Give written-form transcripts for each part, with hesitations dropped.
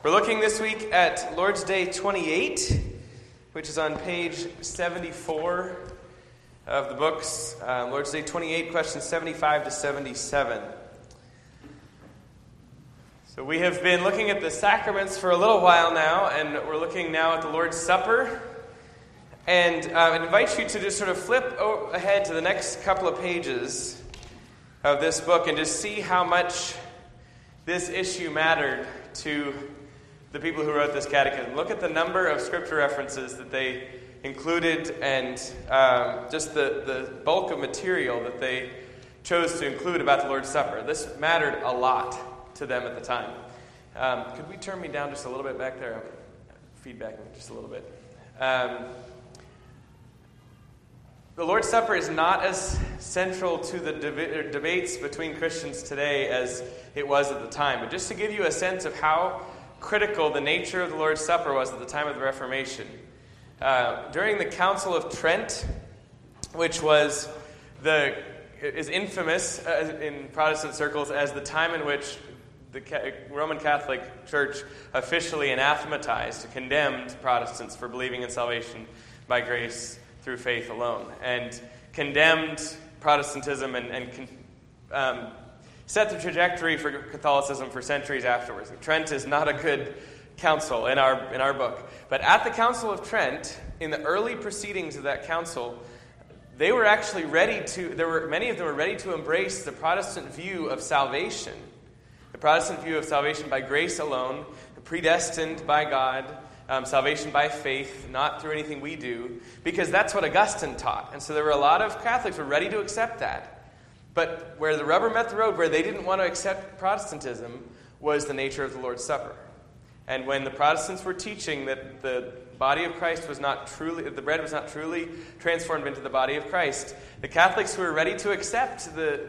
We're looking this week at Lord's Day 28, which is on page 74 of the books. Lord's Day 28, questions 75 to 77. So we have been looking at the sacraments for a little while now, and we're looking now at the Lord's Supper. And I invite you to just sort of flip ahead to the next couple of pages of this book and just see how much this issue mattered to the people who wrote this catechism. Look at the number of scripture references that they included and just the bulk of material that they chose to include about the Lord's Supper. This mattered a lot to them at the time. Could we turn me down just a little bit back there? Feedback me just a little bit. The Lord's Supper is not as central to the debates between Christians today as it was at the time. But just to give you a sense of how critical the nature of the Lord's Supper was at the time of the Reformation. During the Council of Trent, which is infamous in Protestant circles as the time in which the Roman Catholic Church officially anathematized, condemned Protestants for believing in salvation by grace through faith alone, and condemned Protestantism and set the trajectory for Catholicism for centuries afterwards. Trent is not a good council in our book. But at the Council of Trent, in the early proceedings of that council, they were actually many of them were ready to embrace the Protestant view of salvation. The Protestant view of salvation by grace alone, predestined by God, salvation by faith, not through anything we do, because that's what Augustine taught. And so there were a lot of Catholics who were ready to accept that. But where the rubber met the road, where they didn't want to accept Protestantism, was the nature of the Lord's Supper. And when the Protestants were teaching that the body of Christ the bread was not truly transformed into the body of Christ, the Catholics who were ready to accept the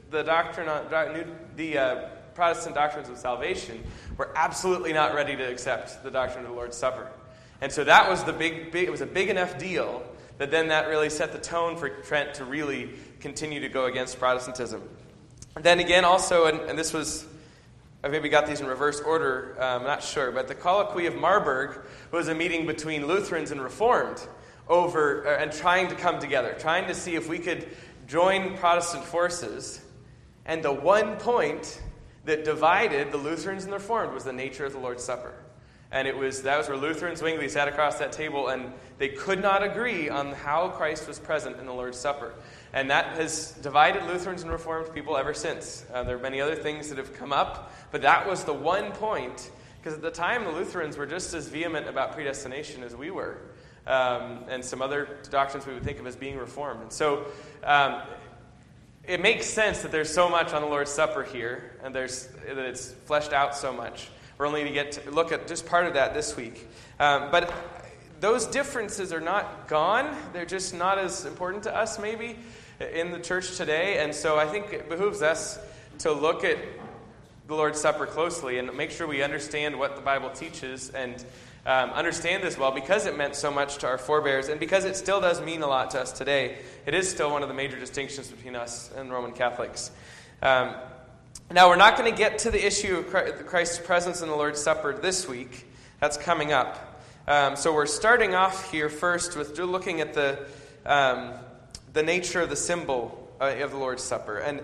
Protestant doctrines of salvation were absolutely not ready to accept the doctrine of the Lord's Supper. And so that was it was a big enough deal that then that really set the tone for Trent to really continue to go against Protestantism. And then again also, and this was, I maybe got these in reverse order, I'm not sure, but the Colloquy of Marburg was a meeting between Lutherans and Reformed and trying to come together, trying to see if we could join Protestant forces. And the one point that divided the Lutherans and the Reformed was the nature of the Lord's Supper. And that was where Luther and Zwingli sat across that table, and they could not agree on how Christ was present in the Lord's Supper. And that has divided Lutherans and Reformed people ever since. There are many other things that have come up, but that was the one point, because at the time the Lutherans were just as vehement about predestination as we were, and some other doctrines we would think of as being reformed. And so it makes sense that there's so much on the Lord's Supper here, and that it's fleshed out so much. We're only to get to look at just part of that this week. But those differences are not gone. They're just not as important to us, maybe, in the church today. And so I think it behooves us to look at the Lord's Supper closely and make sure we understand what the Bible teaches and understand this well, because it meant so much to our forebears and because it still does mean a lot to us today. It is still one of the major distinctions between us and Roman Catholics. Now, we're not going to get to the issue of Christ's presence in the Lord's Supper this week. That's coming up. So we're starting off here first with looking at the nature of the symbol of the Lord's Supper. And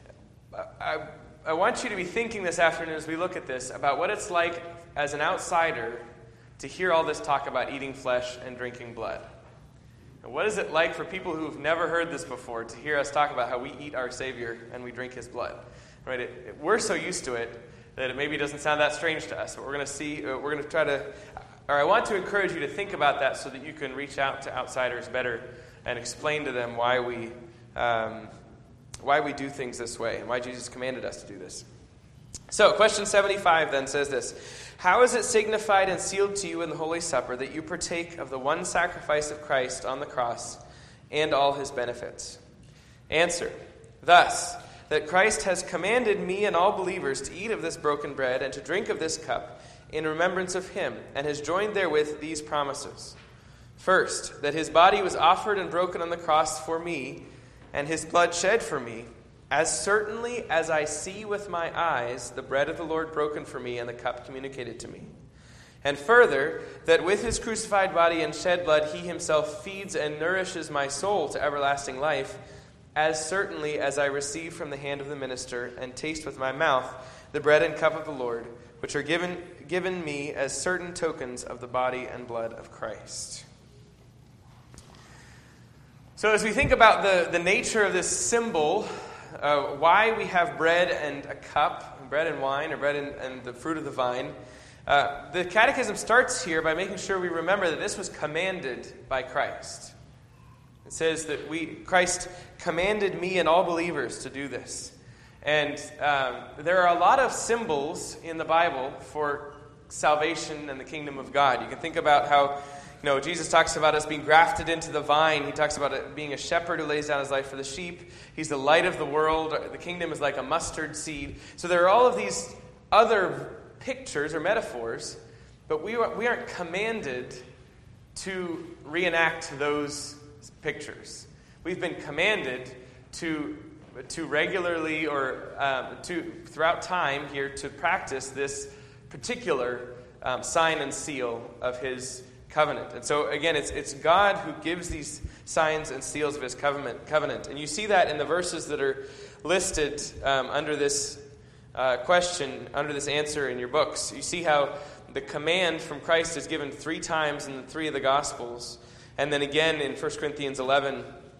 I want you to be thinking this afternoon as we look at this about what it's like as an outsider to hear all this talk about eating flesh and drinking blood. And what is it like for people who've never heard this before to hear us talk about how we eat our Savior and we drink His blood? Right? We're so used to it that it maybe doesn't sound that strange to us. But we're going to see, I want to encourage you to think about that so that you can reach out to outsiders better and explain to them why we do things this way and why Jesus commanded us to do this. So, question 75 then says this: how is it signified and sealed to you in the Holy Supper that you partake of the one sacrifice of Christ on the cross and all His benefits? Answer: thus, that Christ has commanded me and all believers to eat of this broken bread and to drink of this cup in remembrance of Him, and has joined therewith these promises. First, that His body was offered and broken on the cross for me, and His blood shed for me, as certainly as I see with my eyes the bread of the Lord broken for me and the cup communicated to me. And further, that with his crucified body and shed blood he himself feeds and nourishes my soul to everlasting life, as certainly as I receive from the hand of the minister and taste with my mouth the bread and cup of the Lord, which are given me as certain tokens of the body and blood of Christ. So as we think about the nature of this symbol, why we have bread and a cup, bread and wine, or bread and the fruit of the vine, the Catechism starts here by making sure we remember that this was commanded by Christ. It says that Christ commanded me and all believers to do this. And there are a lot of symbols in the Bible for salvation and the kingdom of God. You can think about how Jesus talks about us being grafted into the vine. He talks about it being a shepherd who lays down his life for the sheep. He's the light of the world. The kingdom is like a mustard seed. So there are all of these other pictures or metaphors, but we aren't commanded to reenact those pictures. We've been commanded to regularly or throughout time here to practice this particular sign and seal of his covenant. And so again, it's God who gives these signs and seals of his covenant. And you see that in the verses that are listed under this question, under this answer in your books. You see how the command from Christ is given 3 times in the 3 of the Gospels. And then again in 1 Corinthians 11,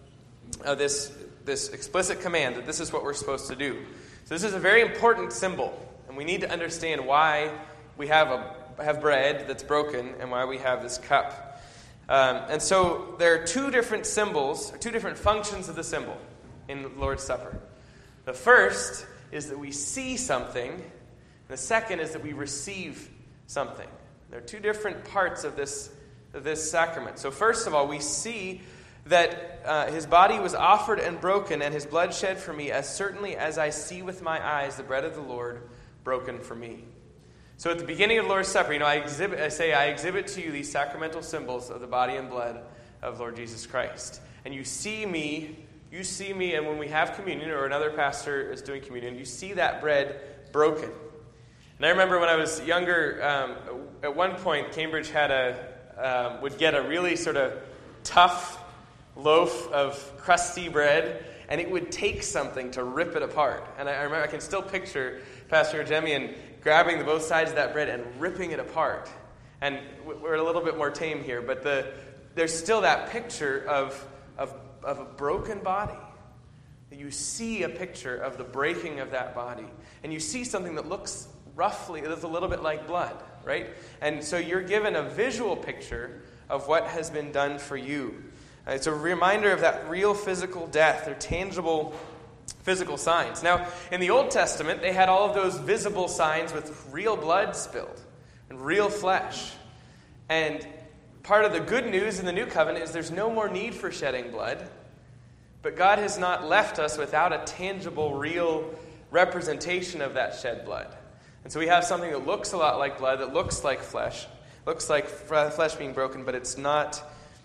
this explicit command that this is what we're supposed to do. So this is a very important symbol. And we need to understand why we have bread that's broken and why we have this cup. And so there are 2 different symbols, or 2 different functions of the symbol in the Lord's Supper. The first is that we see something, and the second is that we receive something. There are 2 different parts of this sacrament. So first of all, we see that his body was offered and broken, and his blood shed for me, as certainly as I see with my eyes the bread of the Lord broken for me. So at the beginning of the Lord's Supper, I exhibit to you these sacramental symbols of the body and blood of Lord Jesus Christ. And you see me, and when we have communion, or another pastor is doing communion, you see that bread broken. And I remember when I was younger, at one point, Cambridge would get a really sort of tough loaf of crusty bread, and it would take something to rip it apart. And I remember, I can still picture Pastor Jemian grabbing both sides of that bread and ripping it apart. And we're a little bit more tame here, but there's still that picture of a broken body. You see a picture of the breaking of that body. And you see something that looks roughly, that's a little bit like blood, right? And so you're given a visual picture of what has been done for you. It's a reminder of that real physical death, or tangible physical signs. Now, in the Old Testament, they had all of those visible signs with real blood spilled and real flesh. And part of the good news in the New Covenant is there's no more need for shedding blood. But God has not left us without a tangible, real representation of that shed blood. And so we have something that looks a lot like blood, that looks like flesh, looks like flesh being broken, but it's not,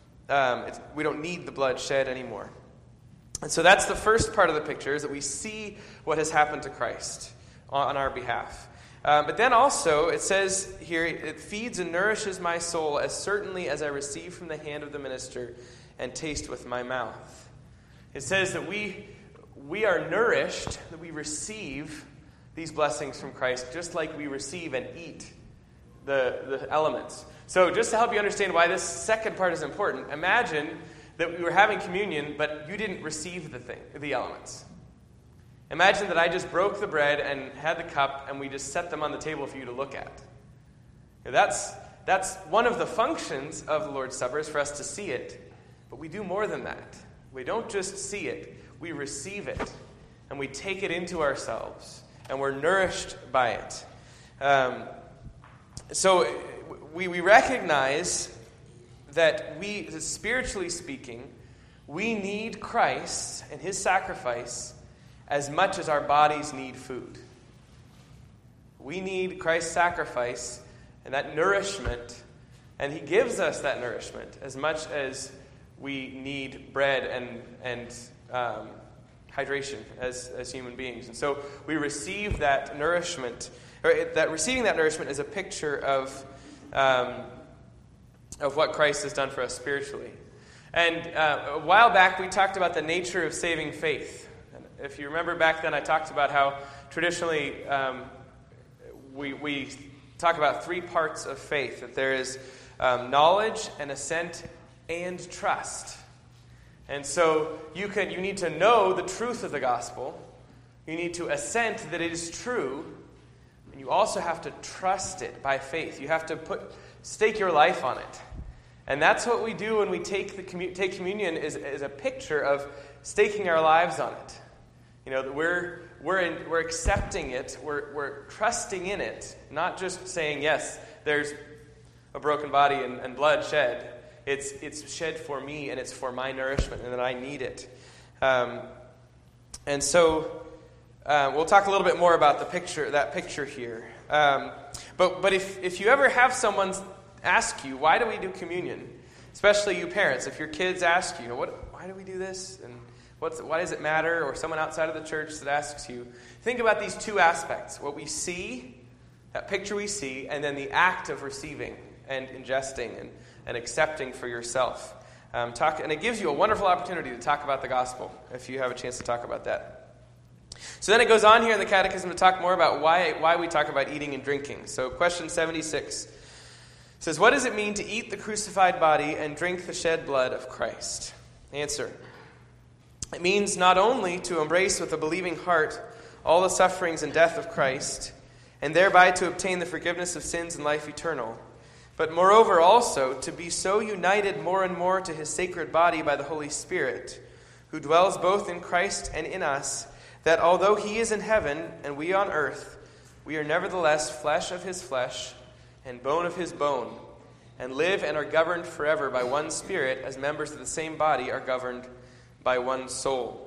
we don't need the blood shed anymore. And so that's the first part of the picture, is that we see what has happened to Christ on our behalf. But then also, it says here, it feeds and nourishes my soul as certainly as I receive from the hand of the minister and taste with my mouth. It says that we are nourished, that we receive these blessings from Christ just like we receive and eat the elements. So just to help you understand why this second part is important, imagine that we were having communion, but you didn't receive the elements. Imagine that I just broke the bread and had the cup, and we just set them on the table for you to look at. That's one of the functions of the Lord's Supper, is for us to see it, but we do more than that. We don't just see it, we receive it, and we take it into ourselves, and we're nourished by it. So we recognize that spiritually speaking, we need Christ and his sacrifice as much as our bodies need food. We need Christ's sacrifice and that nourishment, and he gives us that nourishment as much as we need bread and hydration as human beings. And so we receive that nourishment, or that receiving that nourishment is a picture of of what Christ has done for us spiritually. And a while back, we talked about the nature of saving faith. And if you remember back then, I talked about how traditionally we talk about three parts of faith, that there is knowledge and assent and trust. And so you need to know the truth of the gospel. You need to assent that it is true. And you also have to trust it by faith. You have to stake your life on it. And that's what we do when we take communion is a picture of staking our lives on it. You know, that we're accepting it, we're trusting in it, not just saying, yes, there's a broken body and blood shed. It's shed for me, and it's for my nourishment, and that I need it. And so we'll talk a little bit more about that picture here. But if you ever have someone ask you, why do we do communion? Especially you parents, if your kids ask you, why do we do this? And why does it matter? Or someone outside of the church that asks you, think about these two aspects. What we see, that picture we see, and then the act of receiving and ingesting and accepting for yourself. And it gives you a wonderful opportunity to talk about the gospel, if you have a chance to talk about that. So then it goes on here in the Catechism to talk more about why we talk about eating and drinking. So question 76 says, what does it mean to eat the crucified body and drink the shed blood of Christ? Answer. It means not only to embrace with a believing heart all the sufferings and death of Christ, and thereby to obtain the forgiveness of sins and life eternal, but moreover also to be so united more and more to his sacred body by the Holy Spirit, who dwells both in Christ and in us, that although he is in heaven and we on earth, we are nevertheless flesh of his flesh and bone of his bone, and live and are governed forever by one Spirit, as members of the same body are governed by one soul.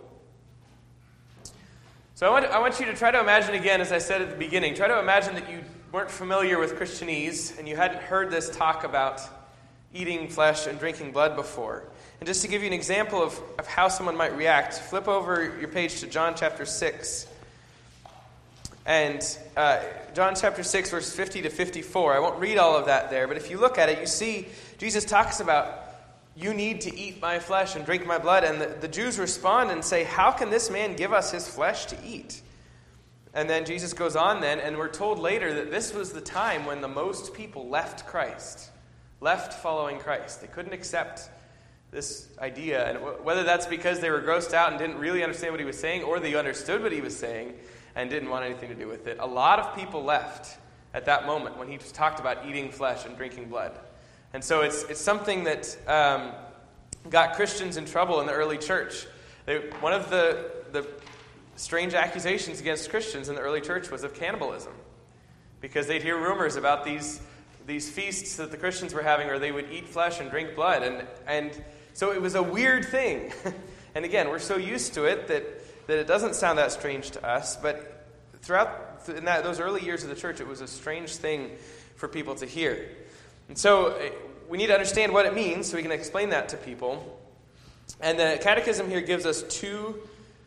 So I want you to try to imagine again, as I said at the beginning, try to imagine that you weren't familiar with Christianese and you hadn't heard this talk about eating flesh and drinking blood before. And just to give you an example of how someone might react, flip over your page to John chapter 6. And John chapter 6, verses 50 to 54. I won't read all of that there, but if you look at it, you see Jesus talks about, you need to eat my flesh and drink my blood. And the Jews respond and say, how can this man give us his flesh to eat? And then Jesus goes on then, and we're told later that this was the time when the most people left Christ, left following Christ. They couldn't accept this idea. And whether that's because they were grossed out and didn't really understand what he was saying, or they understood what he was saying and didn't want anything to do with it. A lot of people left at that moment when he talked about eating flesh and drinking blood. And so it's something that got Christians in trouble in the early church. One of the strange accusations against Christians in the early church was of cannibalism, because they'd hear rumors about these feasts that the Christians were having, or they would eat flesh and drink blood. And so it was a weird thing. And again, we're so used to it that it doesn't sound that strange to us, but throughout those early years of the church, it was a strange thing for people to hear. And so we need to understand what it means so we can explain that to people. And the Catechism here gives us two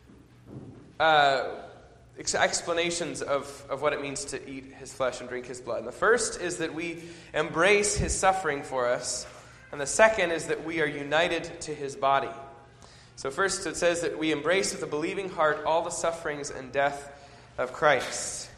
explanations of what it means to eat his flesh and drink his blood. And the first is that we embrace his suffering for us, and the second is that we are united to his body. So first it says that we embrace with a believing heart all the sufferings and death of Christ.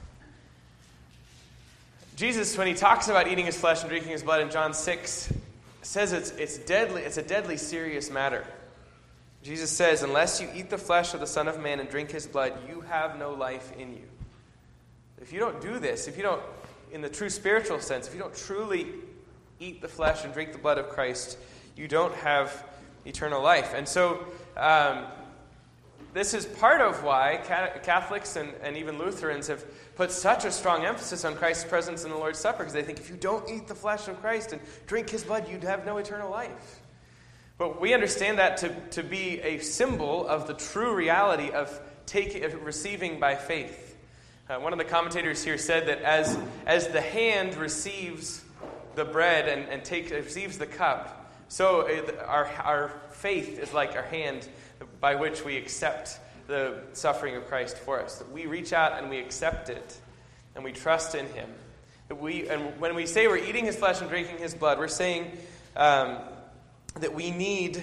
Jesus, when he talks about eating his flesh and drinking his blood in John 6, says it's deadly. It's a deadly serious matter. Jesus says, unless you eat the flesh of the Son of Man and drink his blood, you have no life in you. If you don't do this, if you don't, in the true spiritual sense, if you don't truly eat the flesh and drink the blood of Christ, you don't have eternal life. And so this is part of why Catholics and even Lutherans have put such a strong emphasis on Christ's presence in the Lord's Supper, because they think if you don't eat the flesh of Christ and drink his blood, you'd have no eternal life. But we understand that to be a symbol of the true reality of receiving by faith. One of the commentators here said that as the hand receives the bread and receives the cup, so our faith is like our hand by which we accept the suffering of Christ for us. That we reach out and we accept it, and we trust in him. And when we say we're eating his flesh and drinking his blood, we're saying that we need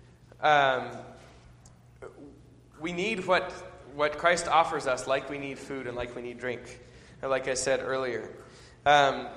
what Christ offers us, like we need food and like we need drink, like I said earlier. And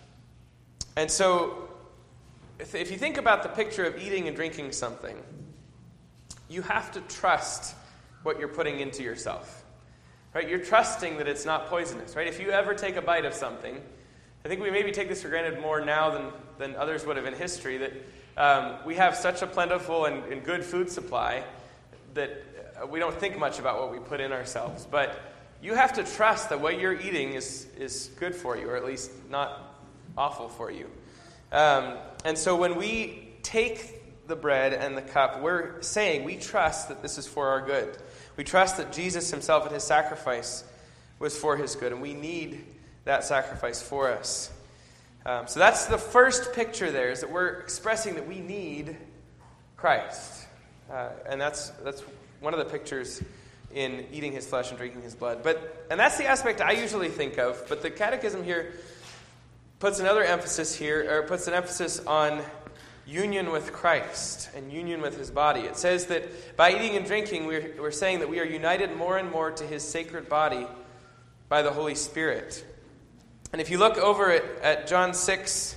so, if you think about the picture of eating and drinking something, you have to trust what you're putting into yourself. Right? You're trusting that it's not poisonous. Right? If you ever take a bite of something, I think we maybe take this for granted more now than others would have in history, that we have such a plentiful and good food supply that we don't think much about what we put in ourselves. But you have to trust that what you're eating is good for you, or at least not awful for you. And so when we take the bread and the cup, we're saying we trust that this is for our good. We trust that Jesus himself and his sacrifice was for his good, and we need that sacrifice for us. So that's the first picture there, is that we're expressing that we need Christ. And that's one of the pictures in eating his flesh and drinking his blood. And that's the aspect I usually think of, but the Catechism here puts an emphasis on union with Christ and union with his body. It says that by eating and drinking, we're saying that we are united more and more to his sacred body by the Holy Spirit. And if you look over at John 6,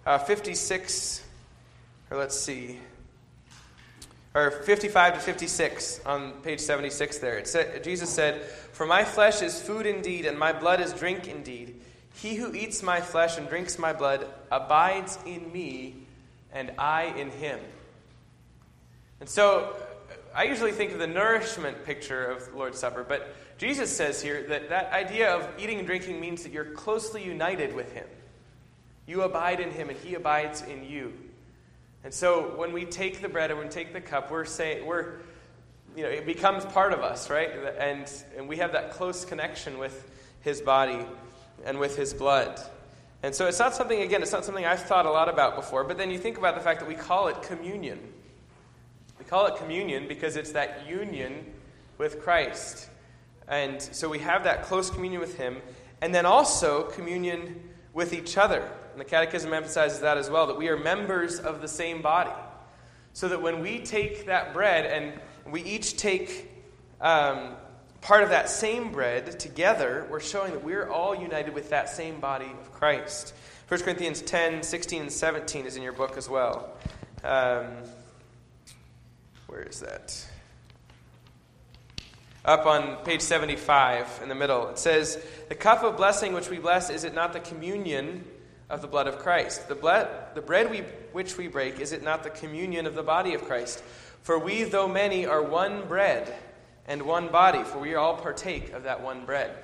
56, or let's see, or 55 to 56 on page 76 there, Jesus said, "For my flesh is food indeed, and my blood is drink indeed. He who eats my flesh and drinks my blood abides in me, and I in him." And so, I usually think of the nourishment picture of the Lord's Supper, but Jesus says here that idea of eating and drinking means that you're closely united with him. You abide in him, and he abides in you. And so, when we take the bread and when we take the cup, we're saying, it becomes part of us, right? And we have that close connection with his body and with his blood. And so it's not something I've thought a lot about before, but then you think about the fact that we call it communion. We call it communion because it's that union with Christ. And so we have that close communion with him, and then also communion with each other. And the Catechism emphasizes that as well, that we are members of the same body. So that when we take that bread and we each take part of that same bread together, we're showing that we're all united with that same body of Christ. 1 Corinthians 10, 16, and 17 is in your book as well. Where is that? Up on page 75 in the middle. It says, "The cup of blessing which we bless, is it not the communion of the blood of Christ? The bread which we break, is it not the communion of the body of Christ? For we, though many, are one bread and one body, for we all partake of that one bread."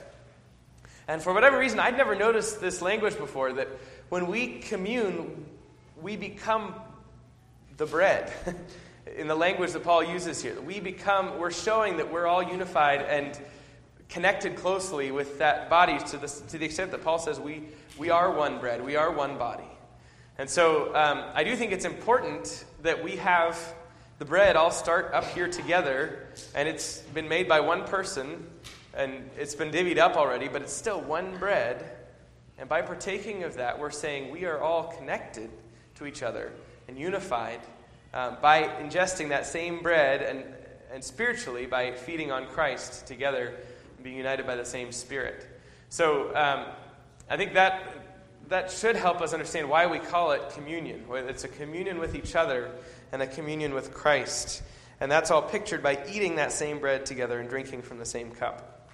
And for whatever reason, I'd never noticed this language before, that when we commune, we become the bread. In the language that Paul uses here, we're showing that we're all unified and connected closely with that body to the extent that Paul says we are one bread, we are one body. And so I do think it's important that we have the bread all start up here together, and it's been made by one person, and it's been divvied up already, but it's still one bread. And by partaking of that, we're saying we are all connected to each other and unified by ingesting that same bread, and spiritually by feeding on Christ together and being united by the same Spirit. So I think that should help us understand why we call it communion. It's a communion with each other and a communion with Christ. And that's all pictured by eating that same bread together and drinking from the same cup.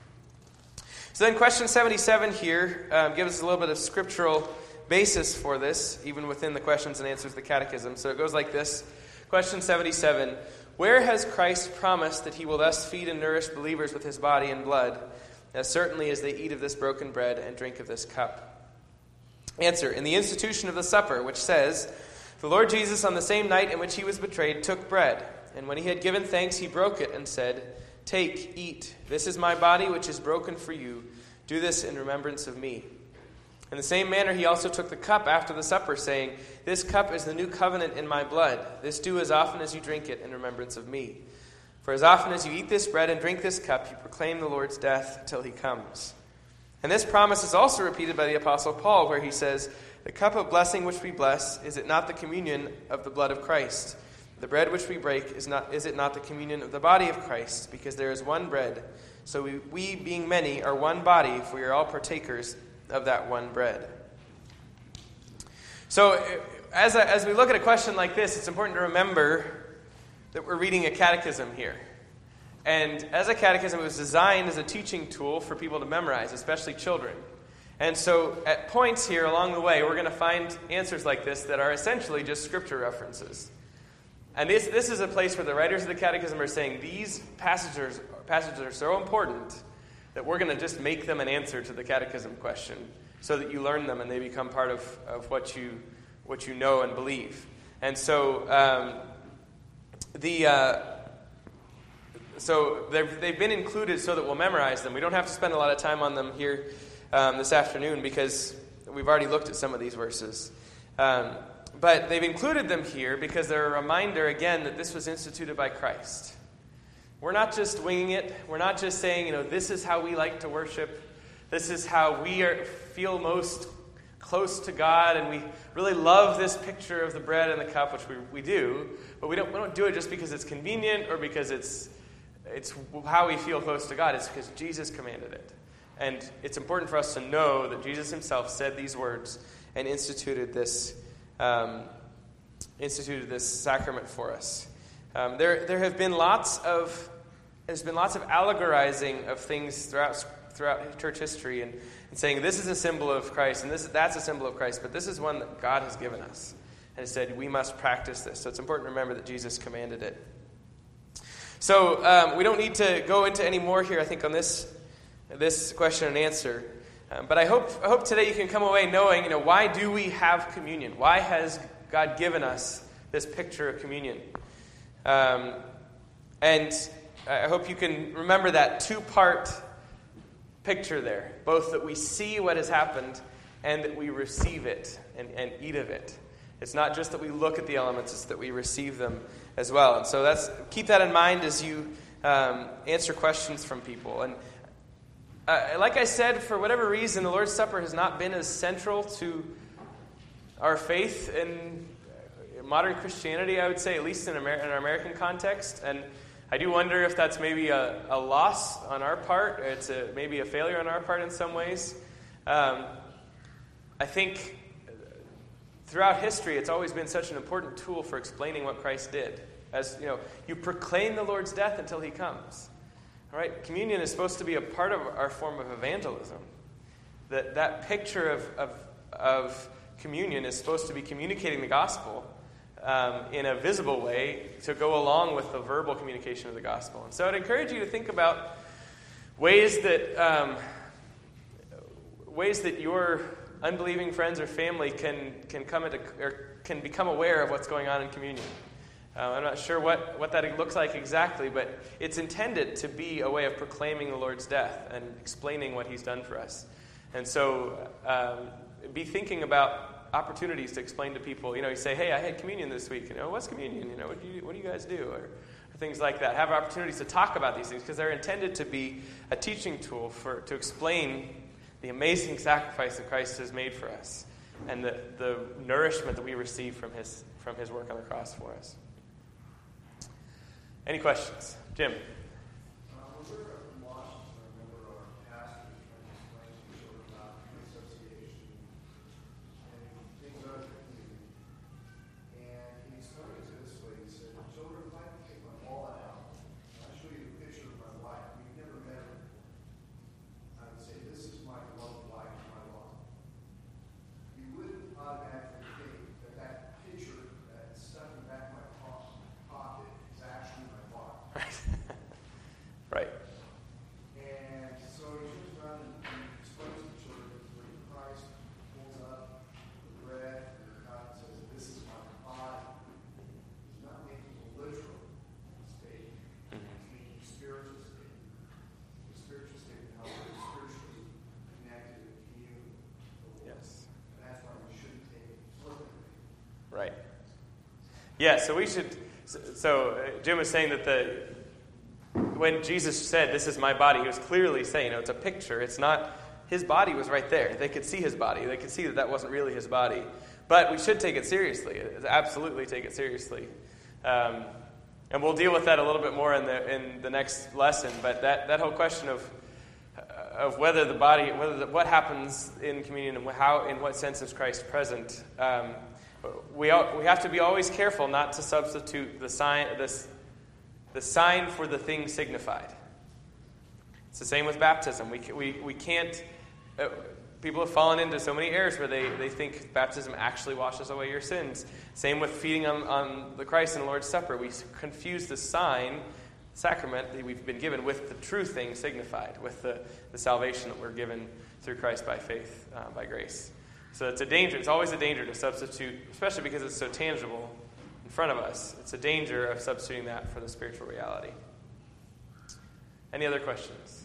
So then question 77 here gives us a little bit of scriptural basis for this, even within the questions and answers of the Catechism. So it goes like this. Question 77. Where has Christ promised that he will thus feed and nourish believers with his body and blood, as certainly as they eat of this broken bread and drink of this cup? Answer. In the institution of the supper, which says, "The Lord Jesus, on the same night in which he was betrayed, took bread, and when he had given thanks, he broke it and said, 'Take, eat. This is my body, which is broken for you. Do this in remembrance of me.' In the same manner, he also took the cup after the supper, saying, 'This cup is the new covenant in my blood. This do as often as you drink it in remembrance of me. For as often as you eat this bread and drink this cup, you proclaim the Lord's death till he comes.' And this promise is also repeated by the Apostle Paul, where he says, "The cup of blessing which we bless, is it not the communion of the blood of Christ? The bread which we break, is it not the communion of the body of Christ? Because there is one bread. So we being many, are one body, for we are all partakers of that one bread." So as we look at a question like this, it's important to remember that we're reading a catechism here. And as a catechism, it was designed as a teaching tool for people to memorize, especially children. And so at points here along the way, we're going to find answers like this that are essentially just scripture references. And this is a place where the writers of the catechism are saying these passages are so important that we're going to just make them an answer to the catechism question so that you learn them and they become part of what you know and believe. And so So they've been included so that we'll memorize them. We don't have to spend a lot of time on them here this afternoon because we've already looked at some of these verses. But they've included them here because they're a reminder, again, that this was instituted by Christ. We're not just winging it. We're not just saying, this is how we like to worship. This is how we feel most close to God, and we really love this picture of the bread and the cup, which we do. But we don't do it just because it's convenient or because it's how we feel close to God. It's because Jesus commanded it. And it's important for us to know that Jesus himself said these words and instituted this sacrament for us. There has been lots of allegorizing of things throughout church history and saying this is a symbol of Christ and that's a symbol of Christ, but this is one that God has given us. And it said we must practice this. So it's important to remember that Jesus commanded it. So we don't need to go into any more here, I think, on this question and answer. But I hope today you can come away knowing, why do we have communion? Why has God given us this picture of communion? And I hope you can remember that two-part picture there, both that we see what has happened and that we receive it and eat of it. It's not just that we look at the elements, it's that we receive them as well. And so keep that in mind as you answer questions from people. And like I said, for whatever reason, the Lord's Supper has not been as central to our faith in modern Christianity, I would say, at least in our American context. And I do wonder if that's maybe a loss on our part. It's maybe a failure on our part in some ways. I think throughout history, it's always been such an important tool for explaining what Christ did. As you proclaim the Lord's death until he comes. All right, communion is supposed to be a part of our form of evangelism. That picture of communion is supposed to be communicating the gospel in a visible way to go along with the verbal communication of the gospel. And so I'd encourage you to think about ways that your unbelieving friends or family can become aware of what's going on in communion. I'm not sure what that looks like exactly, but it's intended to be a way of proclaiming the Lord's death and explaining what he's done for us. And so be thinking about opportunities to explain to people. You say, hey, I had communion this week. What's communion? What do you guys do? Or things like that. Have opportunities to talk about these things because they're intended to be a teaching tool to explain the amazing sacrifice that Christ has made for us and the nourishment that we receive from his work on the cross for us. Any questions? Jim? Was there a Washington, I remember our pastor trying to explain to children about association and things other than community. And he explained it this way. He said, children, if I take my wallet out, I'll show you a picture of my wife. We've never met her. I would say, this is my loved wife, my wife. You wouldn't automatically think that picture, that stuff in the back of my pocket, is actually my wife. Right. And so he turns around and explains to the children where Christ pulls up the bread and the cup and says, this is my body. He's not making a literal statement. He's making a spiritual statement. The spiritual statement, how we're spiritually connected and communed with the Lord. Yes. And that's why we shouldn't take it flippantly. Right. Yeah, so we should... So Jim was saying that when Jesus said, this is my body, he was clearly saying, it's a picture. It's not his body was right there. They could see his body. They could see that wasn't really his body. But we should take it seriously. Absolutely take it seriously. And we'll deal with that a little bit more in the next lesson. But that whole question of whether the body, what happens in communion and in what sense is Christ present, we have to be always careful not to substitute the sign for the thing signified. It's the same with baptism. We can't. People have fallen into so many errors where they think baptism actually washes away your sins. Same with feeding on the Christ in the Lord's Supper. We confuse the sign, sacrament that we've been given with the true thing signified, with the salvation that we're given through Christ by faith, by grace. So it's a danger. It's always a danger to substitute, especially because it's so tangible in front of us. It's a danger of substituting that for the spiritual reality. Any other questions?